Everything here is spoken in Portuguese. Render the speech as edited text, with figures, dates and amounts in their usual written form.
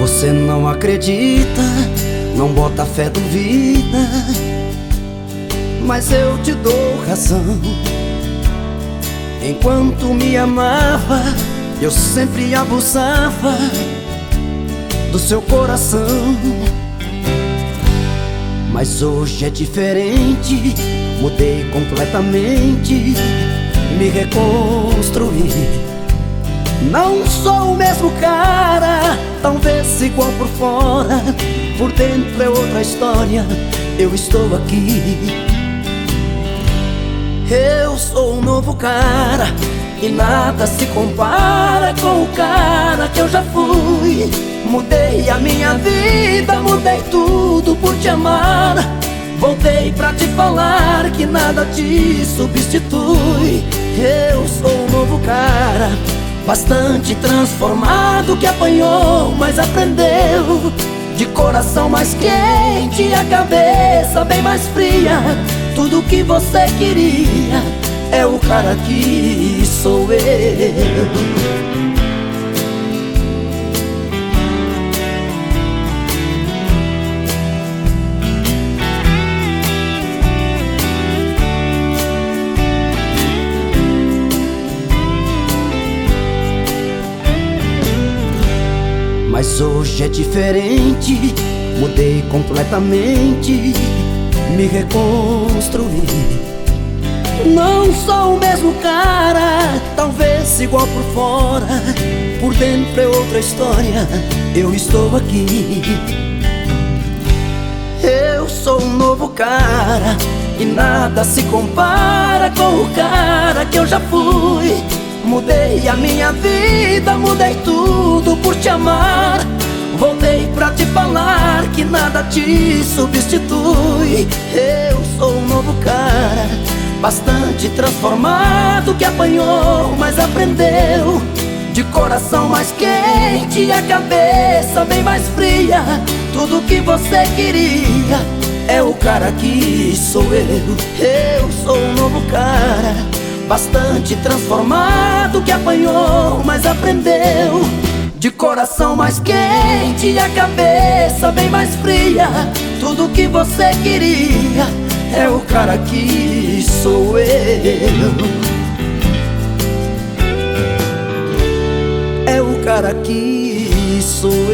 Você não acredita, não bota fé, duvida, mas eu te dou razão. Enquanto me amava, eu sempre abusava do seu coração. Mas hoje é diferente, mudei completamente, me reconstruí. Não sou o mesmo cara, talvez igual por fora, por dentro é outra história, eu estou aqui. Eu sou um novo cara e nada se compara com o cara que eu já fui. Mudei a minha vida, mudei tudo por te amar. Voltei pra te falar que nada te substitui. Eu sou um novo cara, bastante transformado, que apanhou, mas aprendeu. De coração mais quente e a cabeça bem mais fria. Tudo que você queria é o cara que sou eu. Mas hoje é diferente, mudei completamente, me reconstruí. Não sou o mesmo cara, talvez igual por fora, por dentro é outra história, eu estou aqui. Eu sou um novo cara e nada se compara com o cara que eu já fui. Mudei a minha vida, mudei tudo por te amar. Voltei pra te falar que nada te substitui. Eu sou um novo cara, bastante transformado, que apanhou, mas aprendeu. De coração mais quente e a cabeça bem mais fria. Tudo que você queria é o cara que sou eu. Eu sou um novo cara, bastante transformado, que apanhou, mas aprendeu. De coração mais quente e a cabeça bem mais fria. Tudo que você queria é o cara que sou eu. É o cara que sou eu.